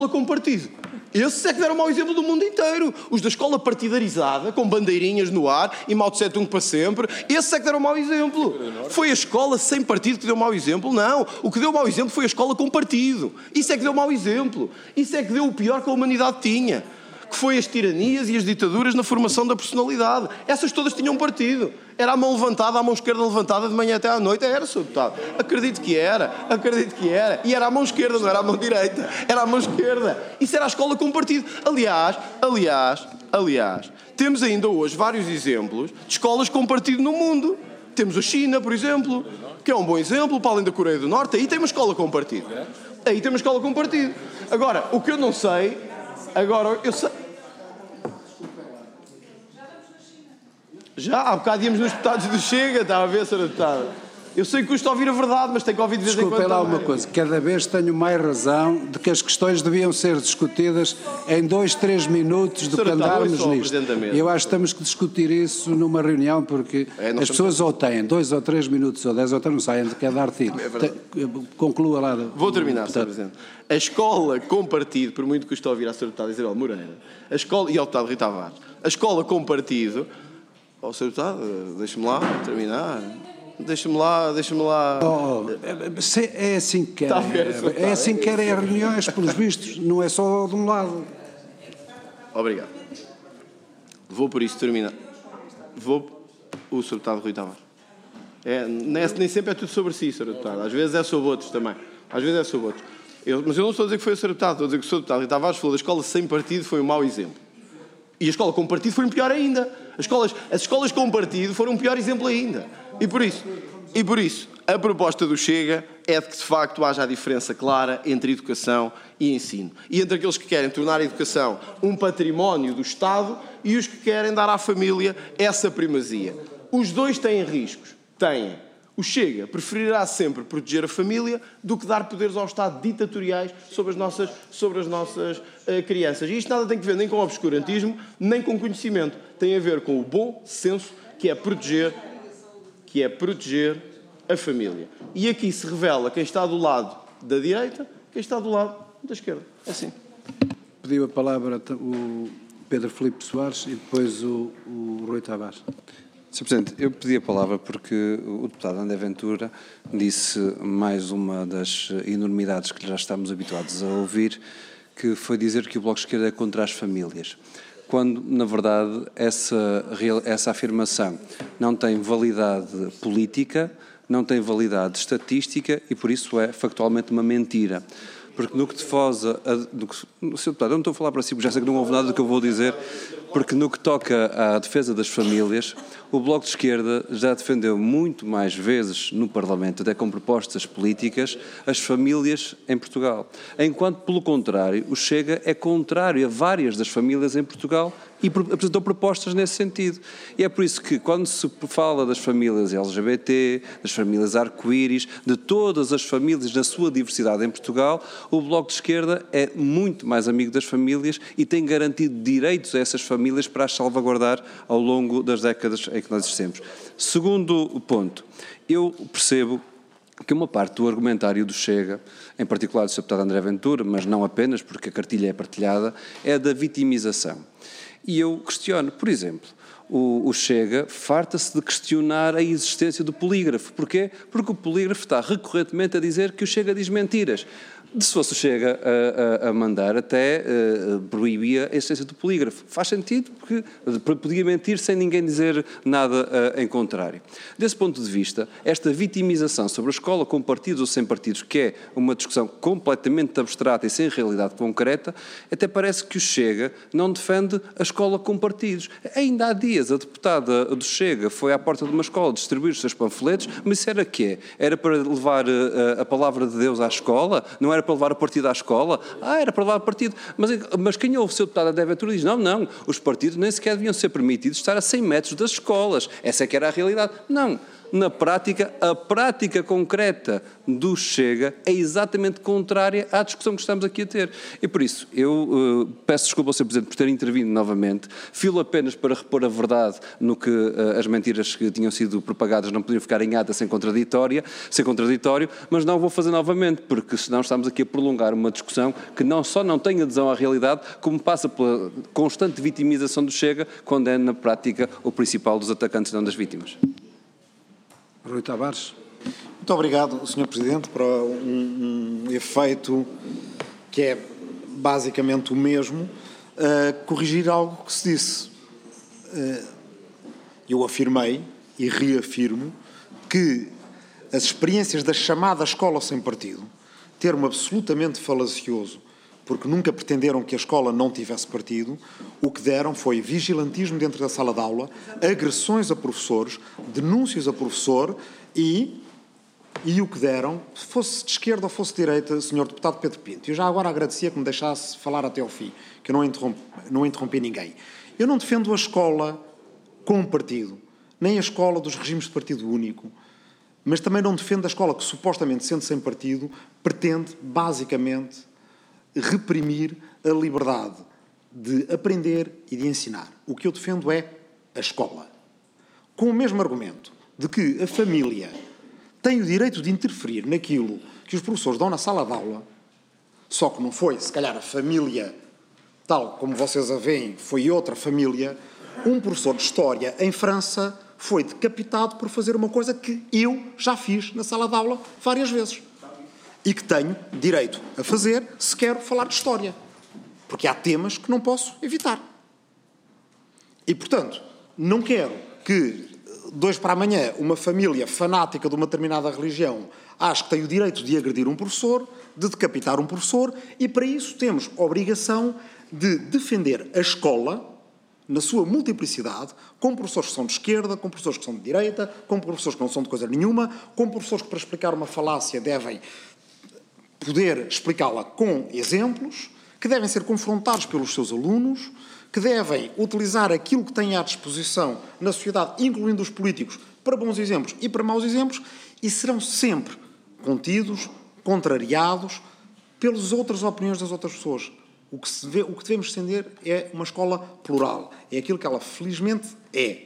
com partido. Esses é que deram mau exemplo do mundo inteiro. Os da escola partidarizada, com bandeirinhas no ar e Mao Tse Tung para sempre, esses é que deram mau exemplo. Foi a escola sem partido que deu mau exemplo? Não. O que deu mau exemplo foi a escola com partido. Isso é que deu mau exemplo. Isso é que deu o pior que a humanidade tinha. Que foi as tiranias e as ditaduras na formação da personalidade. Essas todas tinham partido. Era a mão levantada, a mão esquerda levantada de manhã até à noite. Era, Sr. Deputado. Acredito que era. E era a mão esquerda, não era a mão direita. Era a mão esquerda. Isso era a escola com partido. Aliás, temos ainda hoje vários exemplos de escolas com partido no mundo. Temos a China, por exemplo, que é um bom exemplo, para além da Coreia do Norte. Aí tem uma escola com partido. Agora, o que eu não sei... eu sei... Já, há bocado íamos nos deputados do Chega, está a ver, Sra. Deputada? Eu sei que custa ouvir a verdade, mas tem que ouvir de vez em quando. Desculpem lá uma coisa, cada vez tenho mais razão de que as questões deviam ser discutidas em 2, 3 minutos do que andarmos nisto. Eu acho que temos que discutir isso numa reunião, porque as pessoas ou têm 2 ou 3 minutos ou 10 ou 3, não saem de cada artigo. Conclua lá. Vou terminar, Sr. Presidente. A escola com partido, por muito que custa ouvir a Sra. Deputada Isabel Moreira, a escola, e ao deputado Rita Tavares, a escola com partido... Sr. Deputado, deixe-me lá terminar. Deixa-me lá. É assim que querem. É assim que querem as reuniões, pelos vistos, não é só de um lado. Obrigado. Vou por isso terminar. O Sr. Deputado Rui Tavares. Nem sempre é tudo sobre si, Sr. Deputado. Às vezes é sobre outros também. Mas eu não estou a dizer que foi o Sr. Deputado, estou a dizer que o Sr. Deputado Rui Tavares falou da escola sem partido foi um mau exemplo. E a escola com partido foi um pior ainda. As escolas com partido foram um pior exemplo ainda. E por isso, a proposta do Chega é de que, de facto, haja a diferença clara entre educação e ensino. E entre aqueles que querem tornar a educação um património do Estado e os que querem dar à família essa primazia. Os dois têm riscos. Têm. O Chega preferirá sempre proteger a família do que dar poderes ao Estado ditatoriais sobre as nossas crianças. E isto nada tem a ver nem com obscurantismo, nem com conhecimento. Tem a ver com o bom senso que é proteger a família. E aqui se revela quem está do lado da direita, quem está do lado da esquerda. É assim. Pediu a palavra o Pedro Filipe Soares e depois o Rui Tavares. Sr. Presidente, eu pedi a palavra porque o deputado André Ventura disse mais uma das enormidades que já estamos habituados a ouvir, que foi dizer que o Bloco de Esquerda é contra as famílias, quando, na verdade, essa afirmação não tem validade política, não tem validade estatística e, por isso, é factualmente uma mentira. Porque no que te fosa... Sr. Deputado, eu não estou a falar para si, porque já sei que não houve nada do que eu vou dizer, porque no que toca à defesa das famílias, o Bloco de Esquerda já defendeu muito mais vezes no Parlamento, até com propostas políticas, as famílias em Portugal. Enquanto, pelo contrário, o Chega é contrário a várias das famílias em Portugal e apresentou propostas nesse sentido. E é por isso que, quando se fala das famílias LGBT, das famílias arco-íris, de todas as famílias na sua diversidade em Portugal, o Bloco de Esquerda é muito mais amigo das famílias e tem garantido direitos a essas famílias para as salvaguardar ao longo das décadas em que nós existemos. Segundo ponto, eu percebo que uma parte do argumentário do Chega, em particular do Sr. Deputado André Ventura, mas não apenas, porque a cartilha é partilhada, é da vitimização. E eu questiono, por exemplo, o Chega farta-se de questionar a existência do polígrafo. Porquê? Porque o polígrafo está recorrentemente a dizer que o Chega diz mentiras. Se fosse o Chega a mandar, até proibia a existência do polígrafo. Faz sentido, porque podia mentir sem ninguém dizer nada em contrário. Desse ponto de vista, esta vitimização sobre a escola com partidos ou sem partidos, que é uma discussão completamente abstrata e sem realidade concreta, até parece que o Chega não defende a escola com partidos. Ainda há dias, a deputada do Chega foi à porta de uma escola distribuir os seus panfletos, mas isso era quê? Era para levar a palavra de Deus à escola? Não era para levar o partido à escola? Era para levar o partido. Mas quem ouve o seu deputado André Ventura diz, não, os partidos nem sequer deviam ser permitidos estar a 100 metros das escolas. Essa é que era a realidade. Não. na prática, a prática concreta do Chega é exatamente contrária à discussão que estamos aqui a ter. E por isso, eu peço desculpa ao Sr. Presidente por ter intervindo novamente, filo apenas para repor a verdade no que as mentiras que tinham sido propagadas não podiam ficar em ata sem contraditório, mas não o vou fazer novamente, porque senão estamos aqui a prolongar uma discussão que não só não tem adesão à realidade, como passa pela constante vitimização do Chega, quando é na prática o principal dos atacantes, não das vítimas. Rui Tavares. Muito obrigado, Sr. Presidente, para um efeito que é basicamente o mesmo, corrigir algo que se disse. Eu afirmei e reafirmo que as experiências da chamada escola sem partido, termo absolutamente falacioso, porque nunca pretenderam que a escola não tivesse partido, o que deram foi vigilantismo dentro da sala de aula, agressões a professores, denúncias a professor e o que deram, fosse de esquerda ou fosse de direita, Sr. Deputado Pedro Pinto. Eu já agora agradecia que me deixasse falar até ao fim, que eu não interrompi ninguém. Eu não defendo a escola com partido, nem a escola dos regimes de partido único, mas também não defendo a escola que, supostamente sendo sem partido, pretende, basicamente, reprimir a liberdade de aprender e de ensinar. O que eu defendo é a escola. Com o mesmo argumento de que a família tem o direito de interferir naquilo que os professores dão na sala de aula, só que não foi, se calhar, a família, tal como vocês a veem, foi outra família. Um professor de História em França foi decapitado por fazer uma coisa que eu já fiz na sala de aula várias vezes. E que tenho direito a fazer se quero falar de História. Porque há temas que não posso evitar. E, portanto, não quero que, de hoje para amanhã, uma família fanática de uma determinada religião ache que tem o direito de agredir um professor, de decapitar um professor, e para isso temos a obrigação de defender a escola na sua multiplicidade, com professores que são de esquerda, com professores que são de direita, com professores que não são de coisa nenhuma, com professores que, para explicar uma falácia, devem poder explicá-la com exemplos, que devem ser confrontados pelos seus alunos, que devem utilizar aquilo que têm à disposição na sociedade, incluindo os políticos, para bons exemplos e para maus exemplos, e serão sempre contidos, contrariados pelas outras opiniões das outras pessoas. O que devemos defender é uma escola plural. É aquilo que ela, felizmente, é.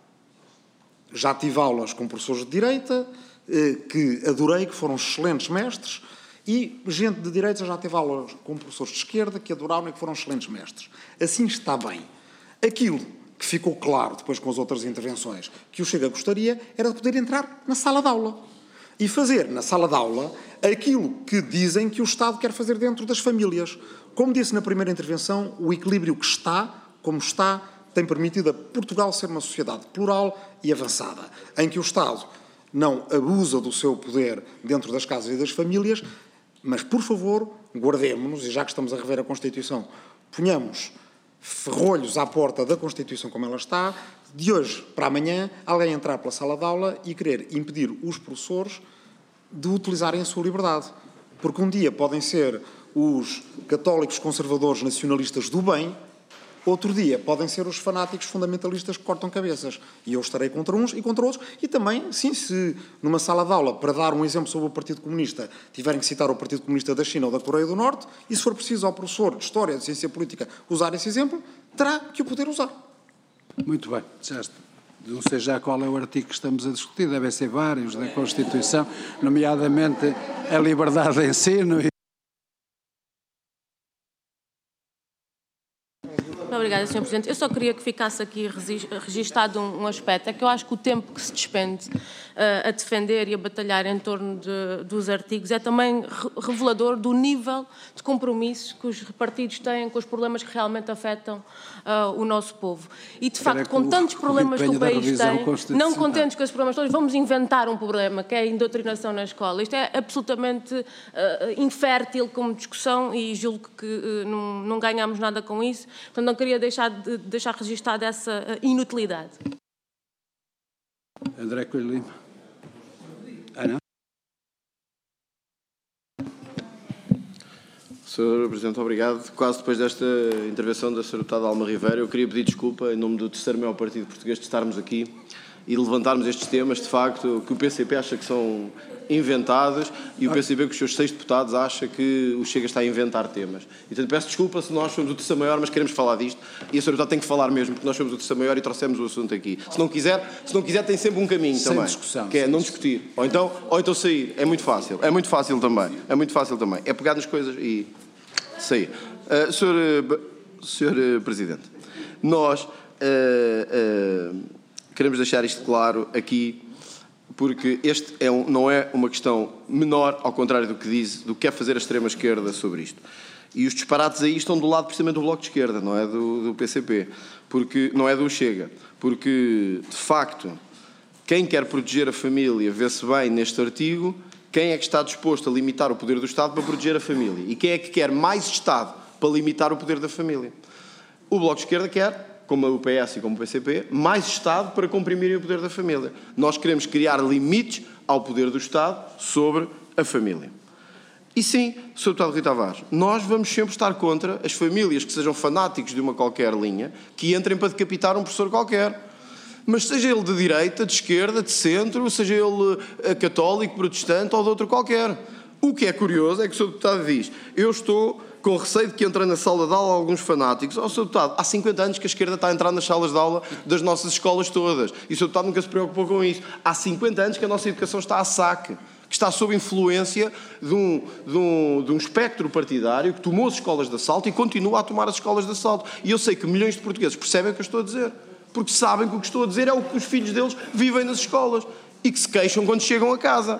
Já tive aulas com professores de direita, que adorei, que foram excelentes mestres, e gente de direita já teve aulas com professores de esquerda, que adoraram e que foram excelentes mestres. Assim está bem. Aquilo que ficou claro, depois com as outras intervenções, que o Chega gostaria, era de poder entrar na sala de aula. E fazer, na sala de aula, aquilo que dizem que o Estado quer fazer dentro das famílias. Como disse na primeira intervenção, o equilíbrio que está, como está, tem permitido a Portugal ser uma sociedade plural e avançada, em que o Estado não abusa do seu poder dentro das casas e das famílias, mas, por favor, guardemos-nos, e já que estamos a rever a Constituição, ponhamos ferrolhos à porta da Constituição como ela está, de hoje para amanhã, alguém entrar pela sala de aula e querer impedir os professores de utilizarem a sua liberdade. Porque um dia podem ser os católicos conservadores nacionalistas do bem, outro dia podem ser os fanáticos fundamentalistas que cortam cabeças. E eu estarei contra uns e contra outros. E também, sim, se numa sala de aula, para dar um exemplo sobre o Partido Comunista, tiverem que citar o Partido Comunista da China ou da Coreia do Norte, e se for preciso ao professor de História, de Ciência Política, usar esse exemplo, terá que o poder usar. Muito bem. Não sei já qual é o artigo que estamos a discutir, devem ser vários da Constituição, nomeadamente a liberdade de ensino. Obrigada, Sr. Presidente. Eu só queria que ficasse aqui registado um aspecto, é que eu acho que o tempo que se despende a defender e a batalhar em torno dos artigos é também revelador do nível de compromisso que os partidos têm com os problemas que realmente afetam o nosso povo. E, de facto, com tantos problemas que o país tem, não contentes com esses problemas todos, vamos inventar um problema, que é a indoutrinação na escola. Isto é absolutamente infértil como discussão e julgo que não ganhamos nada com isso. Portanto, não queria deixar registada essa inutilidade. André Coelho Lima. Não? Sr. Presidente, obrigado. Quase depois desta intervenção da Sra. Deputada Alma Ribeiro, eu queria pedir desculpa, em nome do terceiro maior partido português, de estarmos aqui e levantarmos estes temas, de facto, que o PCP acha que são inventados e o PCP, com os seus 6 deputados, acha que o Chega está a inventar temas. E, portanto, peço desculpa se nós somos o terceiro maior, mas queremos falar disto e a Sra. Deputada tem que falar mesmo, porque nós somos o terceiro maior e trouxemos o assunto aqui. Se não quiser tem sempre um caminho sem também, discussão, que é não discutir. Ou então sair. É muito fácil também. É pegar nas coisas e sair. Sr. Presidente, nós queremos deixar isto claro aqui, porque este não é uma questão menor, ao contrário do que quer fazer a extrema-esquerda sobre isto. E os disparates aí estão do lado precisamente do Bloco de Esquerda, não é do PCP, porque não é do Chega. Porque, de facto, quem quer proteger a família vê-se bem neste artigo, quem é que está disposto a limitar o poder do Estado para proteger a família? E quem é que quer mais Estado para limitar o poder da família? O Bloco de Esquerda quer, como o PS e como o PCP, mais Estado para comprimirem o poder da família. Nós queremos criar limites ao poder do Estado sobre a família. E sim, Sr. Deputado Rui Tavares, nós vamos sempre estar contra as famílias que sejam fanáticos de uma qualquer linha, que entrem para decapitar um professor qualquer. Mas seja ele de direita, de esquerda, de centro, seja ele católico, protestante ou de outro qualquer. O que é curioso é que o Sr. Deputado diz: eu estou com receio de que entrem na sala de aula alguns fanáticos. Sr. Deputado, há 50 anos que a esquerda está a entrar nas salas de aula das nossas escolas todas. E o Sr. Deputado nunca se preocupou com isso. Há 50 anos que a nossa educação está a saque, que está sob influência de um espectro partidário que tomou as escolas de assalto e continua a tomar as escolas de assalto. E eu sei que milhões de portugueses percebem o que eu estou a dizer, porque sabem que o que estou a dizer é o que os filhos deles vivem nas escolas e que se queixam quando chegam a casa.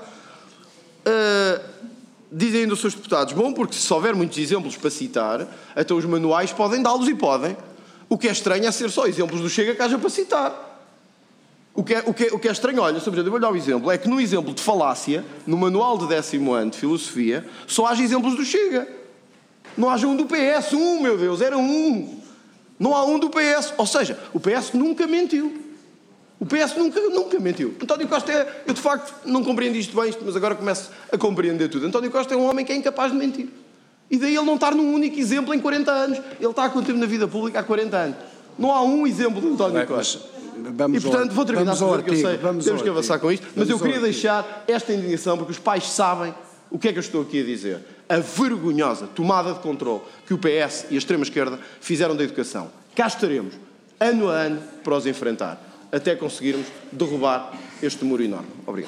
Dizem ainda os seus deputados: bom, porque se houver muitos exemplos para citar, até os manuais podem dá-los e podem. O que é estranho é ser só exemplos do Chega que haja para citar. O que é estranho, olha, Sr. Presidente, eu vou dar um exemplo, é que no exemplo de falácia, no manual de 10º ano de Filosofia, só haja exemplos do Chega. Não haja um do PS, meu Deus, era um. Não há um do PS, ou seja, o PS nunca mentiu. O PS nunca mentiu. António Costa eu de facto não compreendi isto bem, mas agora começo a compreender tudo. António Costa é um homem que é incapaz de mentir. E daí ele não estar num único exemplo em 40 anos. Ele está há quanto tempo na vida pública? Há 40 anos. Não há um exemplo de António Costa. E portanto, vou terminar, porque eu sei, temos que avançar com isto, mas eu queria deixar esta indignação, porque os pais sabem o que é que eu estou aqui a dizer. A vergonhosa tomada de controle que o PS e a extrema-esquerda fizeram da educação. Cá estaremos, ano a ano, para os enfrentar, até conseguirmos derrubar este muro enorme. Obrigado.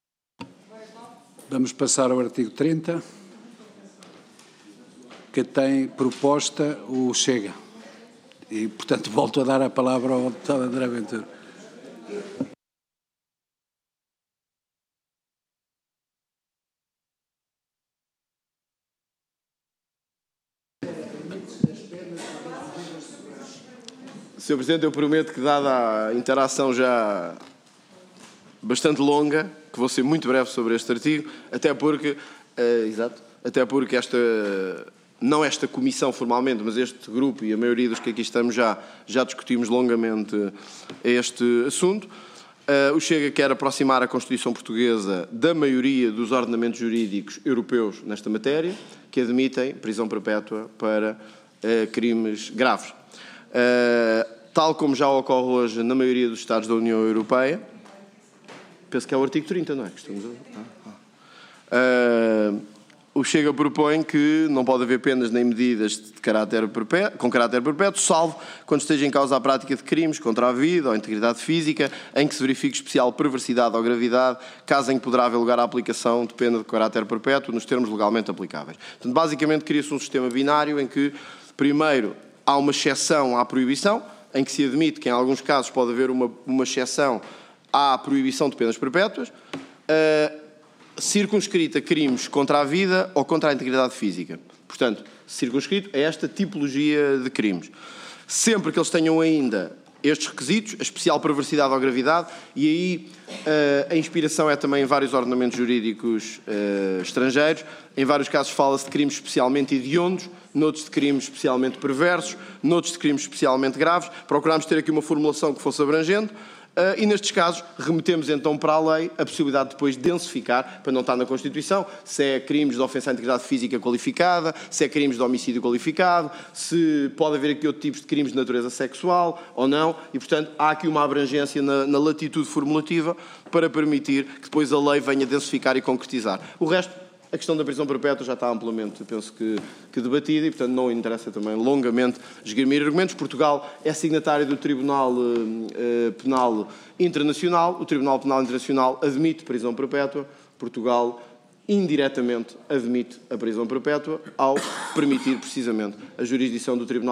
Vamos passar ao artigo 30, que tem proposta o Chega. E, portanto, volto a dar a palavra ao deputado André Ventura. Sr. Presidente, eu prometo que, dada a interação já bastante longa, que vou ser muito breve sobre este artigo, até porque não esta comissão formalmente, mas este grupo e a maioria dos que aqui estamos já discutimos longamente este assunto. O Chega quer aproximar a Constituição Portuguesa da maioria dos ordenamentos jurídicos europeus nesta matéria, que admitem prisão perpétua para crimes graves. Tal como já ocorre hoje na maioria dos Estados da União Europeia. Penso que é o artigo 30, não é? O Chega propõe que não pode haver penas nem medidas com caráter perpétuo, salvo quando esteja em causa a prática de crimes contra a vida ou a integridade física, em que se verifique especial perversidade ou gravidade, caso em que poderá haver lugar à aplicação de pena de caráter perpétuo nos termos legalmente aplicáveis. Portanto, basicamente, cria-se um sistema binário em que, primeiro, há uma exceção à proibição, em que se admite que, em alguns casos, pode haver uma exceção à proibição de penas perpétuas, circunscrita a crimes contra a vida ou contra a integridade física. Portanto, circunscrito a esta tipologia de crimes. Sempre que eles tenham ainda estes requisitos, a especial perversidade ou gravidade, e aí a inspiração é também em vários ordenamentos jurídicos estrangeiros. Em vários casos fala-se de crimes especialmente hediondos, noutros de crimes especialmente perversos, noutros de crimes especialmente graves. Procurámos ter aqui uma formulação que fosse abrangente. E nestes casos remetemos então para a lei a possibilidade de depois densificar, para não estar na Constituição, se é crimes de ofensa à integridade física qualificada, se é crimes de homicídio qualificado, se pode haver aqui outros tipos de crimes de natureza sexual ou não, e portanto há aqui uma abrangência na latitude formulativa para permitir que depois a lei venha densificar e concretizar. O resto, a questão da prisão perpétua já está amplamente, penso que debatida, e portanto não interessa também longamente esgrimir argumentos. Portugal é signatário do Tribunal Penal Internacional. O Tribunal Penal Internacional admite prisão perpétua. Portugal indiretamente admite a prisão perpétua ao permitir precisamente a jurisdição do Tribunal